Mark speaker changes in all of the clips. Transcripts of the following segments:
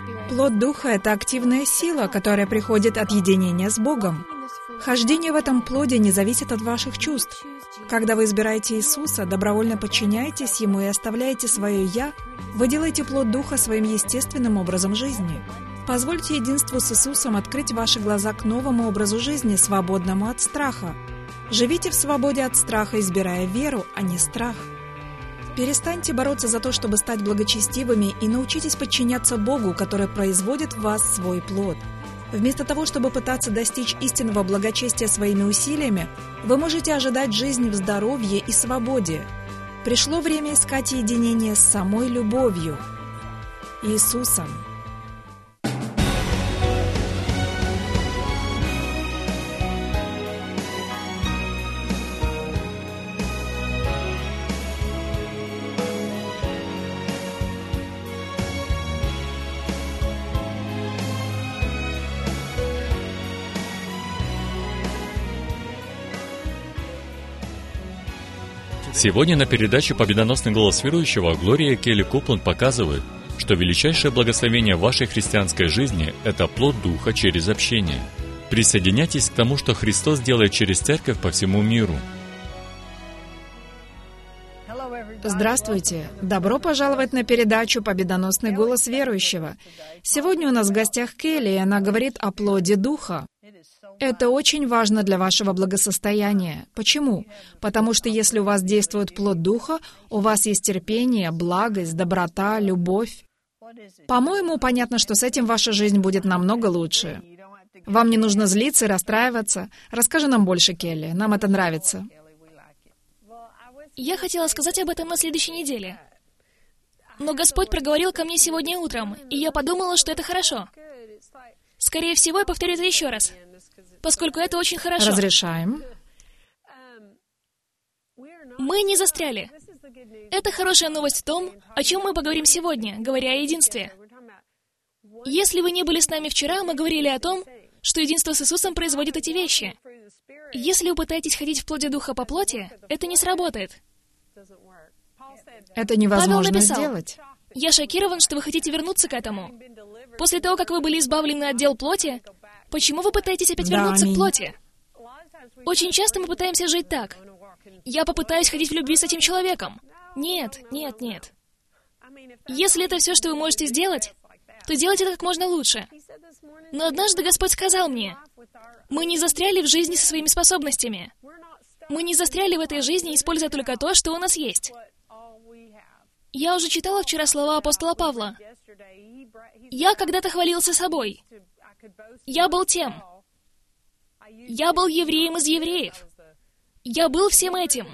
Speaker 1: Плод Духа — это активная сила, которая приходит от единения с Богом. Хождение в этом плоде не зависит от ваших чувств. Когда вы избираете Иисуса, добровольно подчиняетесь Ему и оставляете свое «Я», вы делаете плод Духа своим естественным образом жизни. Позвольте единству с Иисусом открыть ваши глаза к новому образу жизни, свободному от страха. Живите в свободе от страха, избирая веру, а не страх. Перестаньте бороться за то, чтобы стать благочестивыми, и научитесь подчиняться Богу, который производит в вас свой плод. Вместо того, чтобы пытаться достичь истинного благочестия своими усилиями, вы можете ожидать жизнь в здоровье и свободе. Пришло время искать единение с самой любовью, Иисусом.
Speaker 2: Сегодня на передаче «Победоносный голос верующего» Глория Келли Копланд показывает, что величайшее благословение в вашей христианской жизни – это плод Духа через общение. Присоединяйтесь к тому, что Христос делает через церковь по всему миру.
Speaker 1: Здравствуйте! Добро пожаловать на передачу «Победоносный голос верующего». Сегодня у нас в гостях Келли, и она говорит о плоде Духа. Это очень важно для вашего благосостояния. Почему? Потому что если у вас действует плод Духа, у вас есть терпение, благость, доброта, любовь. По-моему, понятно, что с этим ваша жизнь будет намного лучше. Вам не нужно злиться и расстраиваться. Расскажи нам больше, Келли. Нам это нравится.
Speaker 3: Я хотела сказать об этом на следующей неделе. Но Господь проговорил ко мне сегодня утром, и я подумала, что это хорошо. Скорее всего, я повторю это еще раз, поскольку это очень хорошо.
Speaker 1: Разрешаем.
Speaker 3: Мы не застряли. Это хорошая новость в том, о чем мы поговорим сегодня, говоря о единстве. Если вы не были с нами вчера, мы говорили о том, что единство с Иисусом производит эти вещи. Если вы пытаетесь ходить в плоти Духа по плоти, это не сработает.
Speaker 1: Это невозможно
Speaker 3: Павел написал:
Speaker 1: сделать.
Speaker 3: «Я шокирован, что вы хотите вернуться к этому. После того, как вы были избавлены от дел плоти, почему вы пытаетесь опять вернуться к плоти? Очень часто мы пытаемся жить так. Я попытаюсь ходить в любви с этим человеком. Нет, нет, нет. Если это все, что вы можете сделать, то делайте это как можно лучше. Но однажды Господь сказал мне: мы не застряли в жизни со своими способностями. Мы не застряли в этой жизни, используя только то, что у нас есть. Я уже читала вчера слова апостола Павла. Я когда-то хвалился собой. Я был тем. Я был евреем из евреев. Я был всем этим.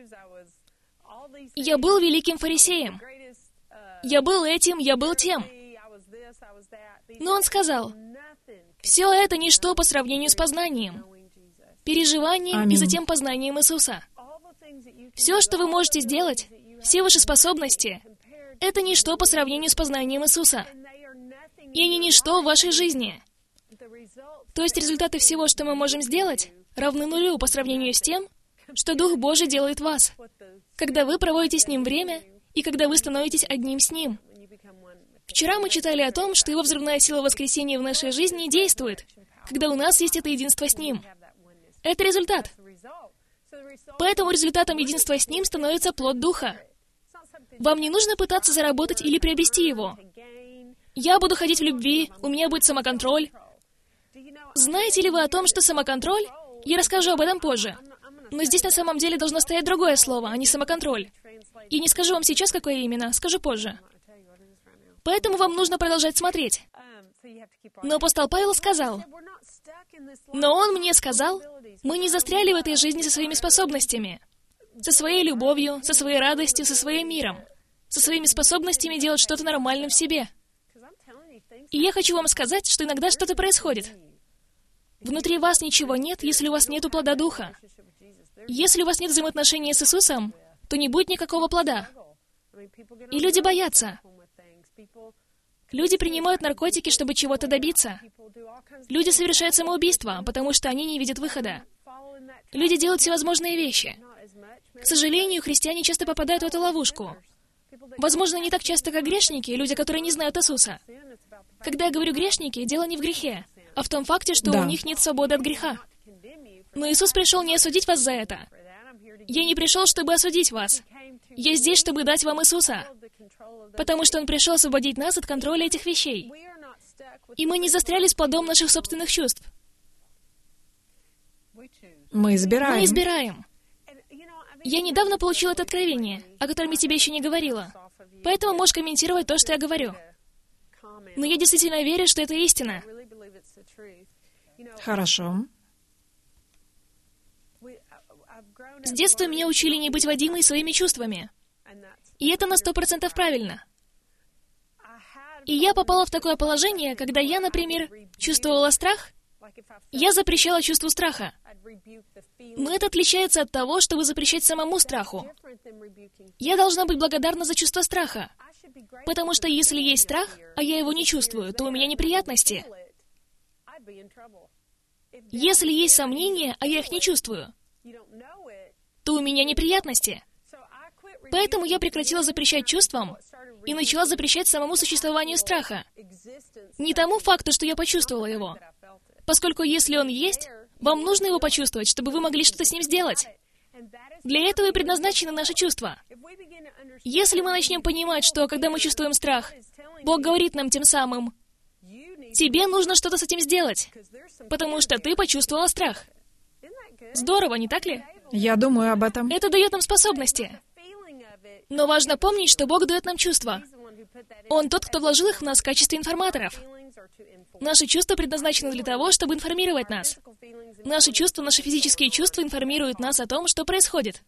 Speaker 3: Я был великим фарисеем. Я был этим, я был тем. Но он сказал: все это ничто по сравнению с познанием, переживанием и затем познанием Иисуса. Все, что вы можете сделать, все ваши способности, это ничто по сравнению с познанием Иисуса. И они ничто в вашей жизни. То есть результаты всего, что мы можем сделать, равны нулю по сравнению с тем, что Дух Божий делает в вас, когда вы проводите с Ним время и когда вы становитесь одним с Ним. Вчера мы читали о том, что Его взрывная сила воскресения в нашей жизни действует, когда у нас есть это единство с Ним. Это результат. Поэтому результатом единства с Ним становится плод Духа. Вам не нужно пытаться заработать или приобрести его. Я буду ходить в любви, у меня будет самоконтроль. Знаете ли вы о том, что самоконтроль? Я расскажу об этом позже. Но здесь на самом деле должно стоять другое слово, а не самоконтроль. И не скажу вам сейчас, какое именно, скажу позже. Поэтому вам нужно продолжать смотреть. Но апостол Павел сказал: «Но он мне сказал, мы не застряли в этой жизни со своими способностями, со своей любовью, со своей радостью, со своим миром, со своими способностями делать что-то нормальным в себе». И я хочу вам сказать, что иногда что-то происходит. Внутри вас ничего нет, если у вас нет плода Духа. Если у вас нет взаимоотношений с Иисусом, то не будет никакого плода. И люди боятся. Люди принимают наркотики, чтобы чего-то добиться. Люди совершают самоубийство, потому что они не видят выхода. Люди делают всевозможные вещи. К сожалению, христиане часто попадают в эту ловушку. Возможно, не так часто, как грешники, люди, которые не знают Иисуса. Когда я говорю грешники, дело не в грехе, а в том факте, что
Speaker 1: Да.
Speaker 3: у них нет свободы от греха. Но Иисус пришел не осудить вас за это. Я не пришел, чтобы осудить вас. Я здесь, чтобы дать вам Иисуса. Потому что Он пришел освободить нас от контроля этих вещей. И мы не застряли с плодом наших собственных чувств.
Speaker 1: Мы избираем.
Speaker 3: Мы избираем. Я недавно получила это откровение, о котором я тебе еще не говорила. Поэтому можешь комментировать то, что я говорю. Но я действительно верю, что это истина.
Speaker 1: Хорошо.
Speaker 3: С детства меня учили не быть водимой своими чувствами. И это на 100% правильно. И я попала в такое положение, когда я, например, чувствовала страх, я запрещала чувству страха. Но это отличается от того, чтобы запрещать самому страху. Я должна быть благодарна за чувство страха. Потому что если есть страх, а я его не чувствую, то у меня неприятности. Если есть сомнения, а я их не чувствую, то у меня неприятности. Поэтому я прекратила запрещать чувствам и начала запрещать самому существованию страха. Не тому факту, что я почувствовала его. Поскольку если он есть, вам нужно его почувствовать, чтобы вы могли что-то с ним сделать. Для этого и предназначены наши чувства. Если мы начнем понимать, что когда мы чувствуем страх, Бог говорит нам тем самым: тебе нужно что-то с этим сделать, потому что ты почувствовала страх. Здорово, не так ли?
Speaker 1: Я думаю об этом.
Speaker 3: Это дает нам способности. Но важно помнить, что Бог дает нам чувства. Он тот, кто вложил их в нас в качестве информаторов. Наши чувства предназначены для того, чтобы информировать нас. Наши чувства, наши физические чувства информируют нас о том, что происходит.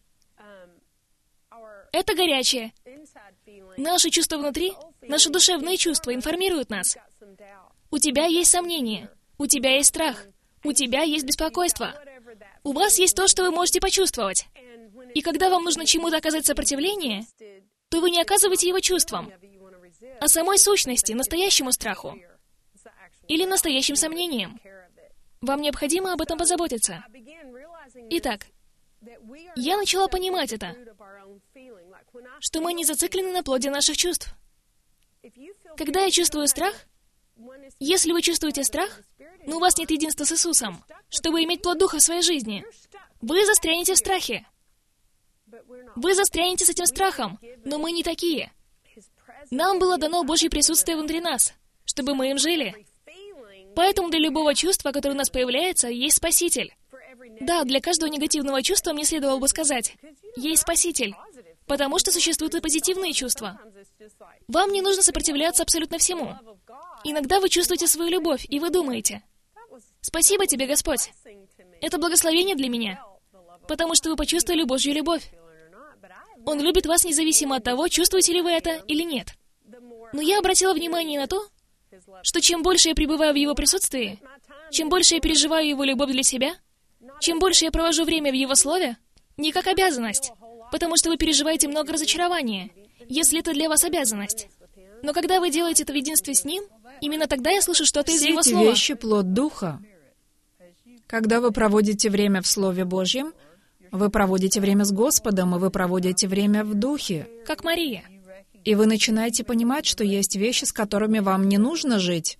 Speaker 3: Это горячее. Наши чувства внутри, наши душевные чувства информируют нас. У тебя есть сомнения, у тебя есть страх, у тебя есть беспокойство. У вас есть то, что вы можете почувствовать. И когда вам нужно чему-то оказать сопротивление, то вы не оказываете его чувствам, а самой сущности, настоящему страху или настоящим сомнениям. Вам необходимо об этом позаботиться. Итак, я начала понимать это, что мы не зациклены на плоде наших чувств. Когда я чувствую страх, если вы чувствуете страх, но у вас нет единства с Иисусом, чтобы иметь плод Духа в своей жизни, вы застрянете в страхе. Вы застрянете с этим страхом, но мы не такие. Нам было дано Божье присутствие внутри нас, чтобы мы им жили. Поэтому для любого чувства, которое у нас появляется, есть Спаситель. Да, для каждого негативного чувства мне следовало бы сказать: есть Спаситель. Потому что существуют и позитивные чувства. Вам не нужно сопротивляться абсолютно всему. Иногда вы чувствуете свою любовь, и вы думаете: «Спасибо тебе, Господь. Это благословение для меня, потому что вы почувствовали Божью любовь. Он любит вас независимо от того, чувствуете ли вы это или нет». Но я обратила внимание на то, что чем больше я пребываю в Его присутствии, чем больше я переживаю Его любовь для себя, чем больше я провожу время в Его Слове, не как обязанность, потому что вы переживаете много разочарования, если это для вас обязанность. Но когда вы делаете это в единстве с Ним, именно тогда я слышу что-то из
Speaker 1: Все
Speaker 3: Его
Speaker 1: эти
Speaker 3: Слова.
Speaker 1: вещи — плод Духа. Когда вы проводите время в Слове Божьем, вы проводите время с Господом, и вы проводите время в Духе.
Speaker 3: Как Мария.
Speaker 1: И вы начинаете понимать, что есть вещи, с которыми вам не нужно жить,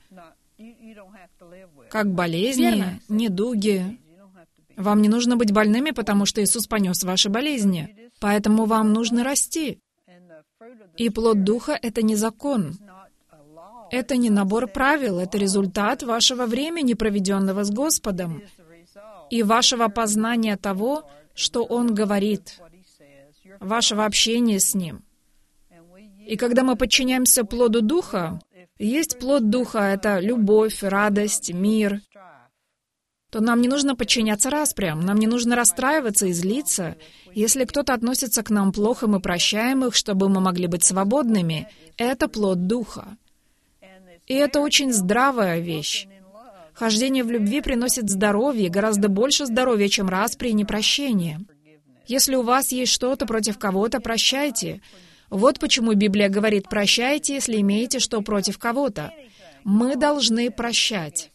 Speaker 1: как болезни,
Speaker 3: Верно.
Speaker 1: недуги. Вам не нужно быть больными, потому что Иисус понес ваши болезни. Поэтому вам нужно расти. И плод Духа — это не закон. Это не набор правил, это результат вашего времени, проведенного с Господом, и вашего познания того, что Он говорит, вашего общения с Ним. И когда мы подчиняемся плоду Духа, есть плод Духа — это любовь, радость, мир, то нам не нужно подчиняться распрям, нам не нужно расстраиваться и злиться. Если кто-то относится к нам плохо, мы прощаем их, чтобы мы могли быть свободными. Это плод Духа. И это очень здравая вещь. Хождение в любви приносит здоровье, гораздо больше здоровья, чем распри и непрощение. Если у вас есть что-то против кого-то, прощайте. Вот почему Библия говорит: прощайте, если имеете что против кого-то. Мы должны прощать.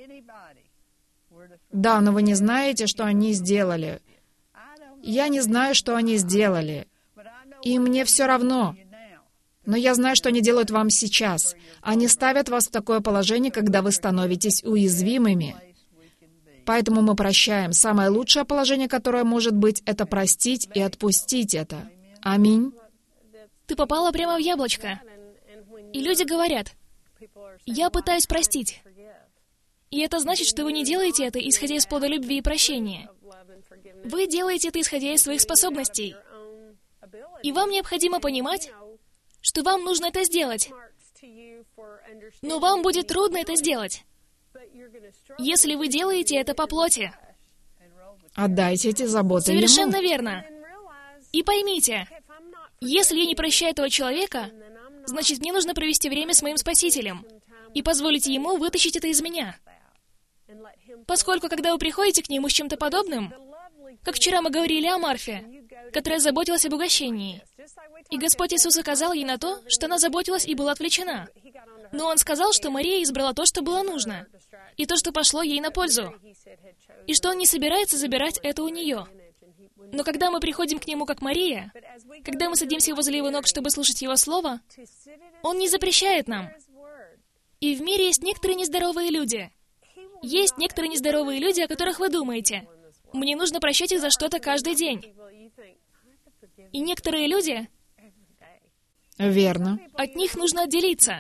Speaker 1: Да, но вы не знаете, что они сделали. Я не знаю, что они сделали. И мне все равно. Но я знаю, что они делают вам сейчас. Они ставят вас в такое положение, когда вы становитесь уязвимыми. Поэтому мы прощаем. Самое лучшее положение, которое может быть, это простить и отпустить это. Аминь.
Speaker 3: Ты попала прямо в яблочко. И люди говорят: «Я пытаюсь простить». И это значит, что вы не делаете это, исходя из плода любви и прощения. Вы делаете это, исходя из своих способностей. И вам необходимо понимать, что вам нужно это сделать. Но вам будет трудно это сделать, если вы делаете это по плоти.
Speaker 1: Отдайте эти заботы Ему.
Speaker 3: Совершенно верно. И поймите, если я не прощаю этого человека, значит, мне нужно провести время с моим Спасителем и позволить Ему вытащить это из меня. Поскольку, когда вы приходите к Нему с чем-то подобным, как вчера мы говорили о Марфе, которая заботилась об угощении, и Господь Иисус указал ей на то, что она заботилась и была отвлечена. Но Он сказал, что Мария избрала то, что было нужно, и то, что пошло ей на пользу, и что Он не собирается забирать это у нее. Но когда мы приходим к Нему как Мария, когда мы садимся возле Его ног, чтобы слушать Его Слово, Он не запрещает нам. И в мире есть некоторые нездоровые люди. Есть некоторые нездоровые люди, о которых вы думаете: «Мне нужно прощать их за что-то каждый день». И некоторые люди...
Speaker 1: Верно.
Speaker 3: От них нужно отделиться.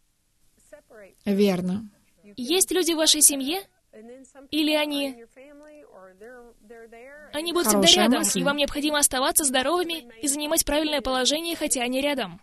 Speaker 1: Верно.
Speaker 3: Есть люди в вашей семье, или они будут всегда
Speaker 1: Хорошая
Speaker 3: рядом,
Speaker 1: мысль.
Speaker 3: и вам необходимо оставаться здоровыми и занимать правильное положение, хотя они рядом.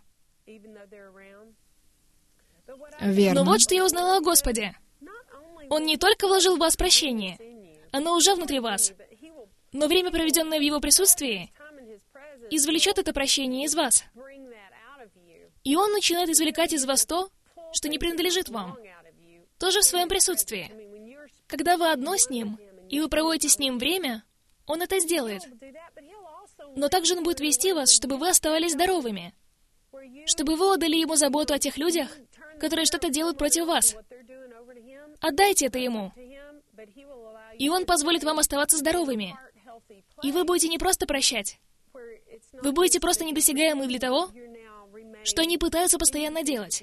Speaker 1: Верно.
Speaker 3: Но вот что я узнала о Господе. Он не только вложил в вас прощение, оно уже внутри вас, но время, проведенное в Его присутствии, извлечет это прощение из вас. И Он начинает извлекать из вас то, что не принадлежит вам, тоже в своем присутствии. Когда вы одно с Ним, и вы проводите с Ним время, Он это сделает. Но также Он будет вести вас, чтобы вы оставались здоровыми, чтобы вы отдали Ему заботу о тех людях, которые что-то делают против вас. Отдайте это Ему, и Он позволит вам оставаться здоровыми. И вы будете не просто прощать, вы будете просто недосягаемы для того, что они пытаются постоянно делать.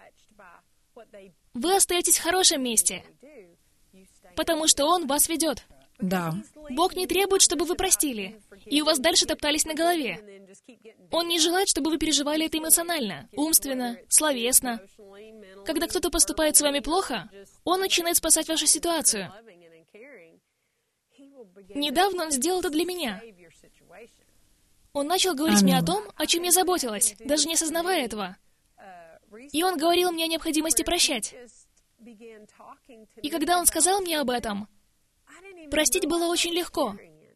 Speaker 3: Вы остаетесь в хорошем месте, потому что Он вас ведет.
Speaker 1: Да.
Speaker 3: Бог не требует, чтобы вы простили, и у вас дальше топтались на голове. Он не желает, чтобы вы переживали это эмоционально, умственно, словесно. Когда кто-то поступает с вами плохо, Он начинает спасать вашу ситуацию. Недавно Он сделал это для меня. Он начал говорить мне о том, о чем я заботилась, даже не осознавая этого. И Он говорил мне о необходимости прощать. И когда Он сказал мне об этом, простить было очень легко,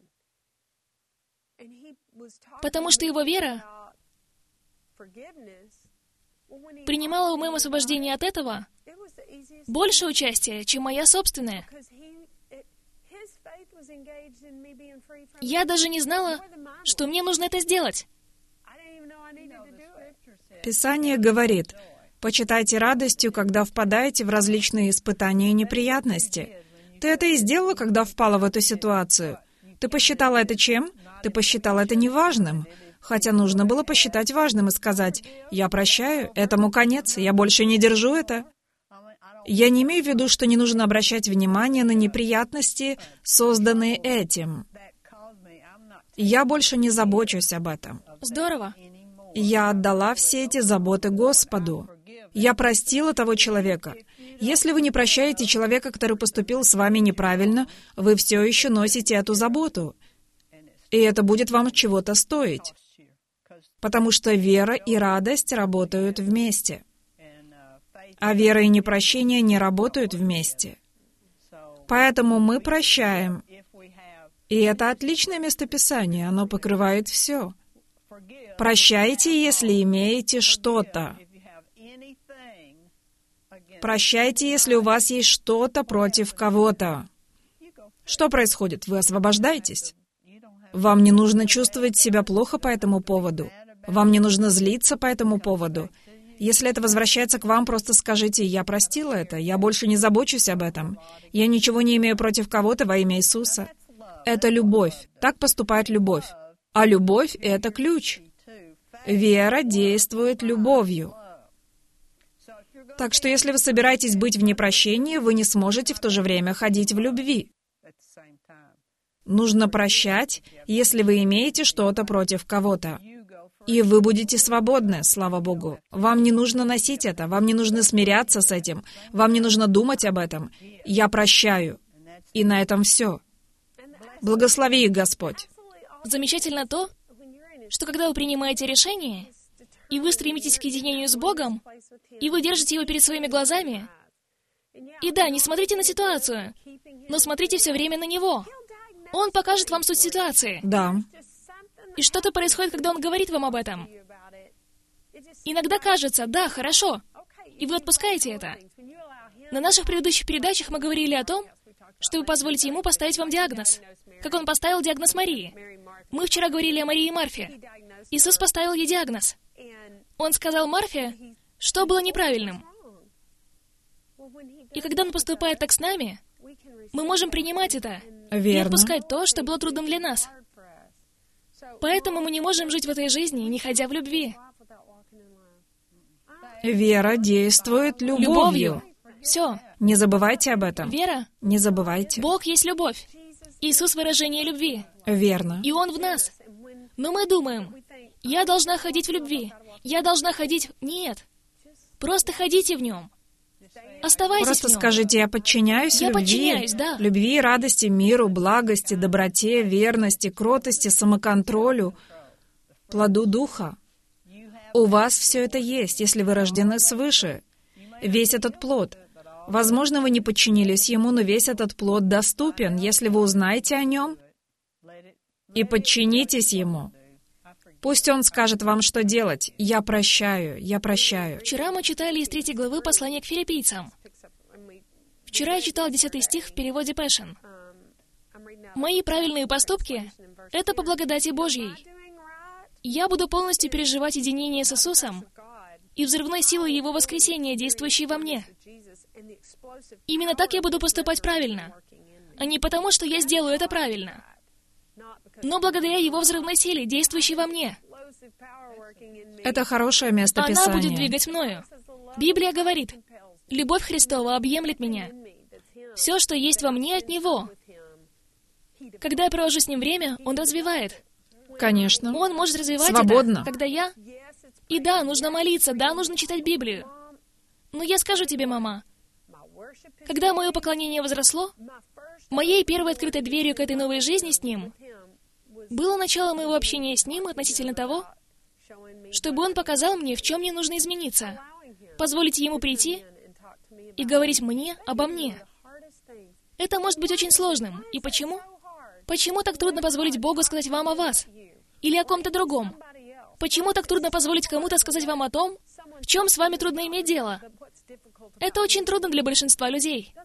Speaker 3: потому что Его вера принимала в моем освобождении от этого больше участия, чем моя собственная. Я даже не знала, что мне нужно это сделать.
Speaker 1: Писание говорит: «Почитайте радостью, когда впадаете в различные испытания и неприятности». Ты это и сделала, когда впала в эту ситуацию. Ты посчитала это чем? Ты посчитала это неважным. Хотя нужно было посчитать важным и сказать: «Я прощаю, этому конец, я больше не держу это». Я не имею в виду, что не нужно обращать внимание на неприятности, созданные этим. Я больше не забочусь об этом.
Speaker 3: Здорово.
Speaker 1: Я отдала все эти заботы Господу. Я простила того человека. Если вы не прощаете человека, который поступил с вами неправильно, вы все еще носите эту заботу. И это будет вам чего-то стоить. Потому что вера и радость работают вместе. А вера и непрощение не работают вместе. Поэтому мы прощаем. И это отличное местописание, оно покрывает все. Прощайте, если имеете что-то. Прощайте, если у вас есть что-то против кого-то. Что происходит? Вы освобождаетесь. Вам не нужно чувствовать себя плохо по этому поводу. Вам не нужно злиться по этому поводу. Если это возвращается к вам, просто скажите: «Я простила это, я больше не забочусь об этом. Я ничего не имею против кого-то во имя Иисуса». Это любовь. Так поступает любовь. А любовь — это ключ. Вера действует любовью. Так что если вы собираетесь быть в непрощении, вы не сможете в то же время ходить в любви. Нужно прощать, если вы имеете что-то против кого-то. И вы будете свободны, слава Богу. Вам не нужно носить это, вам не нужно смиряться с этим, вам не нужно думать об этом. Я прощаю. И на этом все. Благослови их, Господь.
Speaker 3: Замечательно то, что когда вы принимаете решение, и вы стремитесь к единению с Богом, и вы держите его перед своими глазами, и да, не смотрите на ситуацию, но смотрите все время на Него. Он покажет вам суть ситуации.
Speaker 1: Да.
Speaker 3: И что-то происходит, когда Он говорит вам об этом. Иногда кажется, да, хорошо, и вы отпускаете это. На наших предыдущих передачах мы говорили о том, что вы позволите Ему поставить вам диагноз, как Он поставил диагноз Марии. Мы вчера говорили о Марии и Марфе. Иисус поставил ей диагноз. Он сказал Марфе, что было неправильным. И когда Он поступает так с нами, мы можем принимать это и отпускать то, что было трудным для нас. Поэтому мы не можем жить в этой жизни, не ходя в любви.
Speaker 1: Вера действует любовью.
Speaker 3: Все.
Speaker 1: Не забывайте об этом.
Speaker 3: Вера.
Speaker 1: Не забывайте.
Speaker 3: Бог есть любовь. Иисус — выражение любви.
Speaker 1: Верно.
Speaker 3: И Он в нас. Но мы думаем, я должна ходить в любви. Я должна ходить... Нет. Просто ходите в Нем. Оставайтесь
Speaker 1: Просто
Speaker 3: в Нем.
Speaker 1: скажите, я подчиняюсь
Speaker 3: Я
Speaker 1: любви.
Speaker 3: подчиняюсь, да.
Speaker 1: Любви, радости, миру, благости, доброте, верности, кротости, самоконтролю, плоду Духа. У вас все это есть, если вы рождены свыше. Весь этот плод. Возможно, вы не подчинились Ему, но весь этот плод доступен, если вы узнаете о Нем и подчинитесь Ему. Пусть Он скажет вам, что делать. Я прощаю, я прощаю.
Speaker 3: Вчера мы читали из 3 главы послания к филиппийцам. Вчера я читал 10 стих в переводе Passion. «Мои правильные поступки — это по благодати Божьей. Я буду полностью переживать единение с Иисусом и взрывной силой Его воскресения, действующей во мне. Именно так я буду поступать правильно, а не потому, что я сделаю это правильно, но благодаря Его взрывной силе, действующей во мне.
Speaker 1: Это хорошее место
Speaker 3: Она
Speaker 1: Писания.
Speaker 3: будет двигать мною. Библия говорит, «Любовь Христова объемлет меня. Все, что есть во мне, от Него». Когда я провожу с Ним время, Он развивает.
Speaker 1: Конечно.
Speaker 3: Он может развивать
Speaker 1: Свободно.
Speaker 3: это, когда я... И да, нужно молиться, да, нужно читать Библию. Но я скажу тебе, мама, когда мое поклонение возросло, моей первой открытой дверью к этой новой жизни с Ним было начало моего общения с Ним относительно того, чтобы Он показал мне, в чем мне нужно измениться, позволить Ему прийти и говорить мне обо мне. Это может быть очень сложным. И почему? Почему так трудно позволить Богу сказать вам о вас? Или о ком-то другом? Почему так трудно позволить кому-то сказать вам о том, в чем с вами трудно иметь дело? Это очень трудно для большинства людей.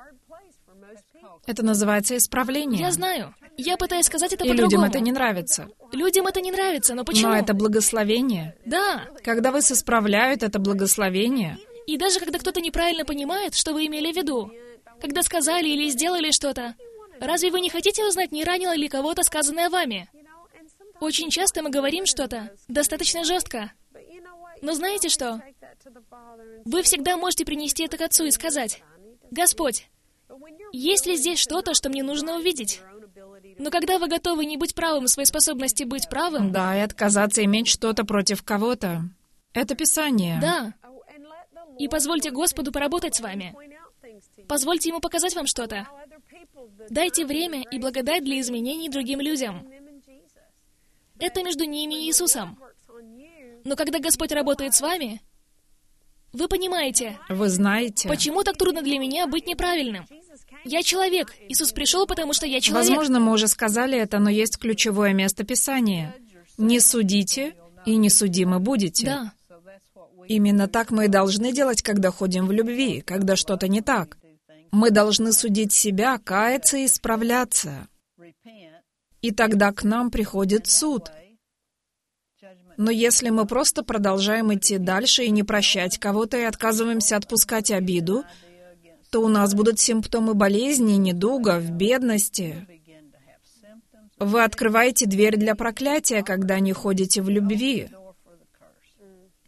Speaker 1: Это называется исправление.
Speaker 3: Я знаю. Я пытаюсь сказать это
Speaker 1: И
Speaker 3: по-другому.
Speaker 1: людям это не нравится.
Speaker 3: Людям это не нравится, но почему?
Speaker 1: Но это благословение.
Speaker 3: Да.
Speaker 1: Когда вас исправляют, это благословение.
Speaker 3: И даже когда кто-то неправильно понимает, что вы имели в виду, когда сказали или сделали что-то, разве вы не хотите узнать, не ранило ли кого-то сказанное вами? Очень часто мы говорим что-то достаточно жестко. Но знаете что? Вы всегда можете принести это к Отцу и сказать, «Господь, есть ли здесь что-то, что мне нужно увидеть?» Но когда вы готовы не быть правым в своей способности быть правым...
Speaker 1: Да, и отказаться иметь что-то против кого-то. Это Писание.
Speaker 3: Да. И позвольте Господу поработать с вами. Позвольте Ему показать вам что-то. Дайте время и благодать для изменений другим людям. Это между ними и Иисусом. Но когда Господь работает с вами, вы понимаете,
Speaker 1: Вы знаете.
Speaker 3: почему так трудно для меня быть неправильным. Я человек. Иисус пришел, потому что я человек.
Speaker 1: Возможно, мы уже сказали это, но есть ключевое место Писания. Не судите, и не судимы будете.
Speaker 3: Да.
Speaker 1: Именно так мы и должны делать, когда ходим в любви, когда что-то не так. Мы должны судить себя, каяться и исправляться. И тогда к нам приходит суд. Но если мы просто продолжаем идти дальше и не прощать кого-то и отказываемся отпускать обиду, то у нас будут симптомы болезни, недуга, в бедности. Вы открываете дверь для проклятия, когда не ходите в любви.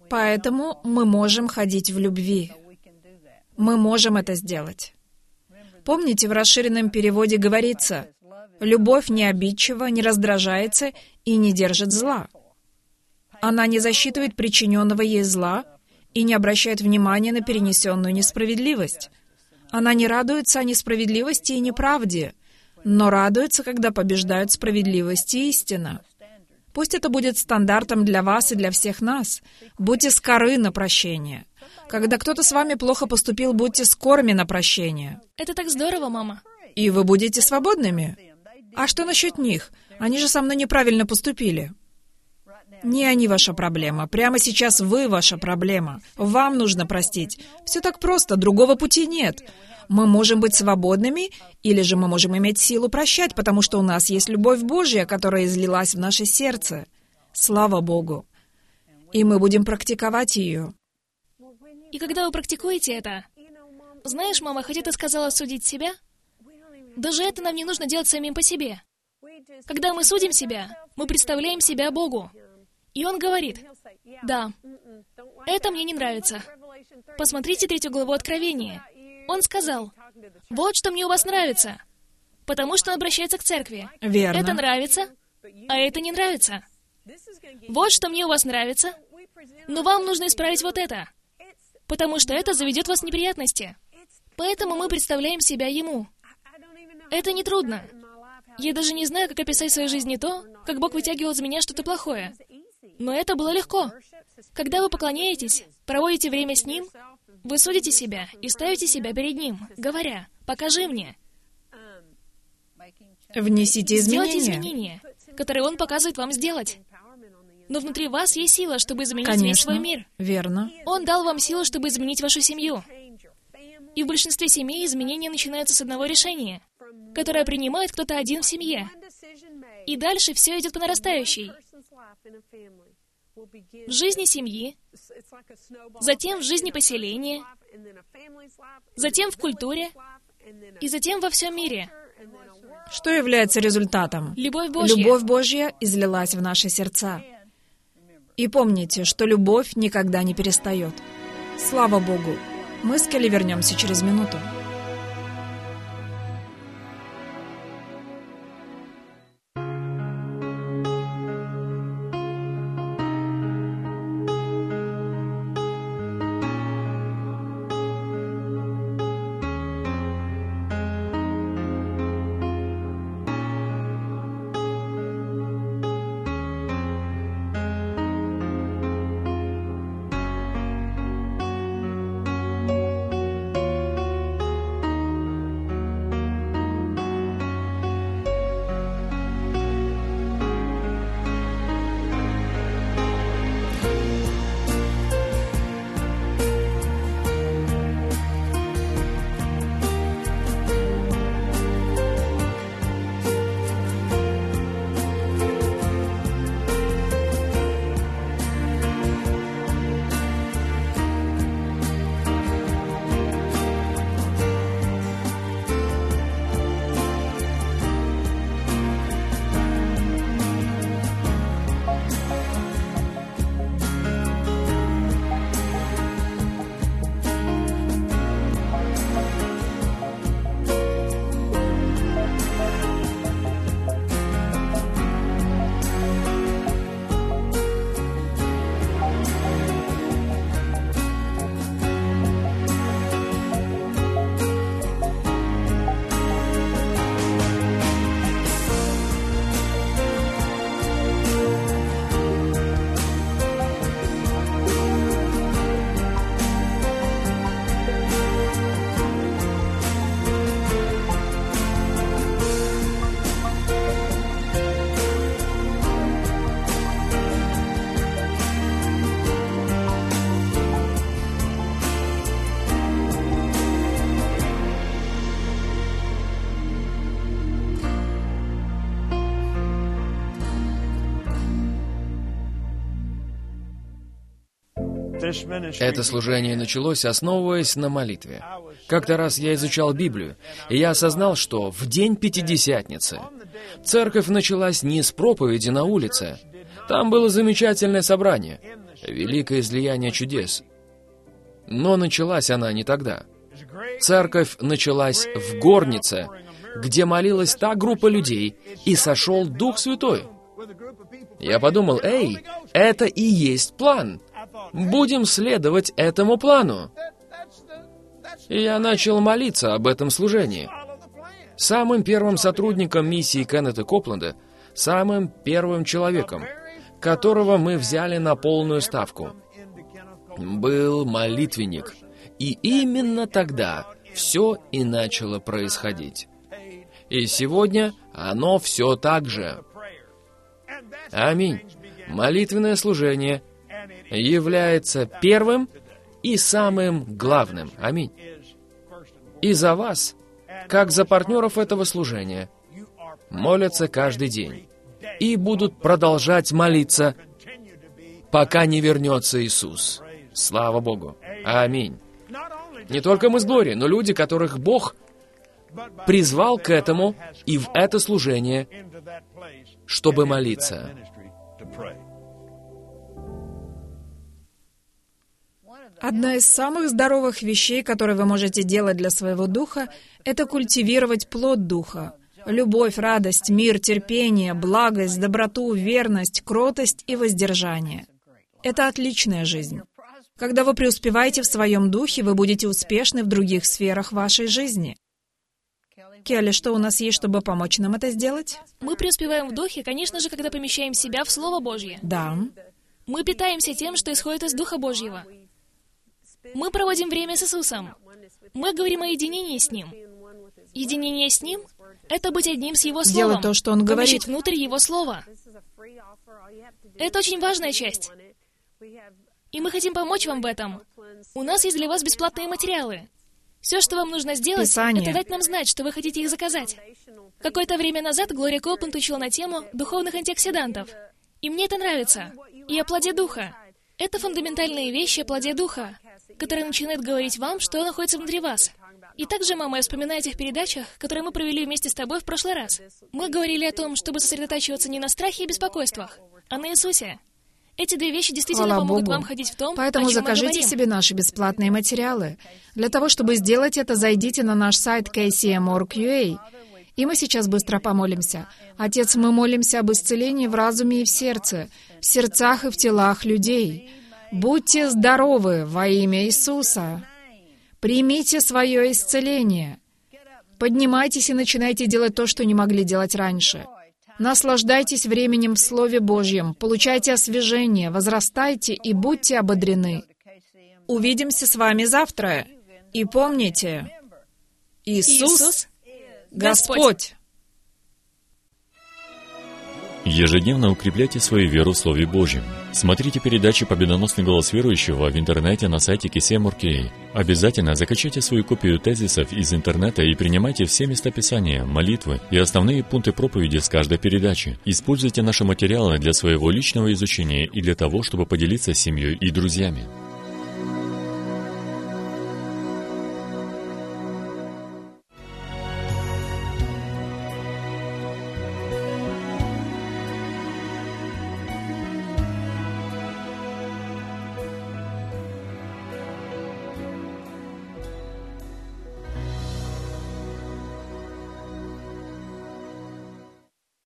Speaker 1: Поэтому мы можем ходить в любви. Мы можем это сделать. Помните, в расширенном переводе говорится: «Любовь не обидчива, не раздражается и не держит зла». Она не засчитывает причиненного ей зла и не обращает внимания на перенесенную несправедливость. Она не радуется о несправедливости и неправде, но радуется, когда побеждают справедливость и истина. Пусть это будет стандартом для вас и для всех нас. Будьте скоры на прощение. Когда кто-то с вами плохо поступил, будьте скорыми на прощение.
Speaker 3: Это так здорово, мама.
Speaker 1: И вы будете свободными. А что насчет них? Они же со мной неправильно поступили. Не они ваша проблема. Прямо сейчас вы ваша проблема. Вам нужно простить. Все так просто, другого пути нет. Мы можем быть свободными, или же мы можем иметь силу прощать, потому что у нас есть любовь Божья, которая излилась в наше сердце. Слава Богу. И мы будем практиковать ее.
Speaker 3: И когда вы практикуете это, знаешь, мама, хотя ты сказала судить себя, даже это нам не нужно делать самим по себе. Когда мы судим себя, мы представляем себя Богу. И Он говорит: «Да, это мне не нравится. Посмотрите 3 главу Откровения. Он сказал: вот что мне у вас нравится». Потому что Он обращается к церкви.
Speaker 1: Верно.
Speaker 3: Это нравится, а это не нравится. Вот что мне у вас нравится, но вам нужно исправить вот это, потому что это заведет вас в неприятности. Поэтому мы представляем себя Ему. Это не трудно. Я даже не знаю, как описать в своей жизни то, как Бог вытягивал из меня что-то плохое. Но это было легко. Когда вы поклоняетесь, проводите время с Ним, вы судите себя и ставите себя перед Ним, говоря: «Покажи мне».
Speaker 1: Внесите
Speaker 3: Сделайте
Speaker 1: изменения.
Speaker 3: изменения, которые Он показывает вам сделать. Но внутри вас есть сила, чтобы изменить весь
Speaker 1: Конечно.
Speaker 3: свой мир.
Speaker 1: Верно.
Speaker 3: Он дал вам силу, чтобы изменить вашу семью. И в большинстве семей изменения начинаются с одного решения, которое принимает кто-то один в семье. И дальше все идет по нарастающей. В жизни семьи, затем в жизни поселения, затем в культуре, и затем во всем мире.
Speaker 1: Что является результатом?
Speaker 3: Любовь Божья.
Speaker 1: Любовь Божья излилась в наши сердца. И помните, что любовь никогда не перестает. Слава Богу! Мы с Келли вернемся через минуту.
Speaker 4: Это служение началось, основываясь на молитве. Как-то раз я изучал Библию, и я осознал, что в день Пятидесятницы церковь началась не с проповеди на улице. Там было замечательное собрание, великое излияние чудес. Но началась она не тогда. Церковь началась в горнице, где молилась та группа людей, и сошел Дух Святой. Я подумал, эй, это и есть план. Будем следовать этому плану. И я начал молиться об этом служении. Самым первым сотрудником миссии Кеннета Копленда, самым первым человеком, которого мы взяли на полную ставку, был молитвенник. И именно тогда все и начало происходить. И сегодня оно все так же. Аминь. Молитвенное служение является первым и самым главным. Аминь. И за вас, как за партнеров этого служения, молятся каждый день и будут продолжать молиться, пока не вернется Иисус. Слава Богу. Аминь. Не только мы с Глорией, но люди, которых Бог призвал к этому и в это служение, чтобы молиться.
Speaker 1: Одна из самых здоровых вещей, которые вы можете делать для своего духа, это культивировать плод духа. Любовь, радость, мир, терпение, благость, доброту, верность, кротость и воздержание. Это отличная жизнь. Когда вы преуспеваете в своем духе, вы будете успешны в других сферах вашей жизни. Келли, что у нас есть, чтобы помочь нам это сделать?
Speaker 3: Мы преуспеваем в духе, конечно же, когда помещаем себя в Слово Божье.
Speaker 1: Да.
Speaker 3: Мы питаемся тем, что исходит из Духа Божьего. Мы проводим время с Иисусом. Мы говорим о единении с Ним. Единение с Ним — это быть одним с Его Словом.
Speaker 1: Делать то, что Он говорит.
Speaker 3: Помещать внутрь Его Слова. Это очень важная часть. И мы хотим помочь вам в этом. У нас есть для вас бесплатные материалы. Все, что вам нужно сделать,
Speaker 1: Писание.
Speaker 3: это дать нам знать, что вы хотите их заказать. Какое-то время назад Глория Копланд учила на тему духовных антиоксидантов. И мне это нравится. И о плоде Духа. Это фундаментальные вещи о плоде Духа, которые начинают говорить вам, что находится внутри вас. И также, мама, я вспоминаю о тех передачах, которые мы провели вместе с тобой в прошлый раз. Мы говорили о том, чтобы сосредотачиваться не на страхе и беспокойствах, а на Иисусе. Эти две вещи действительно
Speaker 1: Хвала
Speaker 3: помогут
Speaker 1: Богу.
Speaker 3: вам ходить в том,
Speaker 1: Поэтому
Speaker 3: о чем мы
Speaker 1: закажите
Speaker 3: говорим.
Speaker 1: себе наши бесплатные материалы. Для того, чтобы сделать это, зайдите на наш сайт kcm.org.ua. И мы сейчас быстро помолимся. Отец, мы молимся об исцелении в разуме и в сердце, в сердцах и в телах людей. Будьте здоровы во имя Иисуса. Примите свое исцеление. Поднимайтесь и начинайте делать то, что не могли делать раньше. Наслаждайтесь временем в Слове Божьем, получайте освежение, возрастайте и будьте ободрены. Увидимся с вами завтра. И помните, Иисус — Господь.
Speaker 2: Ежедневно укрепляйте свою веру в Слове Божьем. Смотрите передачи «Победоносный голос верующего» в интернете на сайте KCM.org.ua. Обязательно закачайте свою копию тезисов из интернета и принимайте все места Писания, молитвы и основные пункты проповеди с каждой передачи. Используйте наши материалы для своего личного изучения и для того, чтобы поделиться с семьей и друзьями.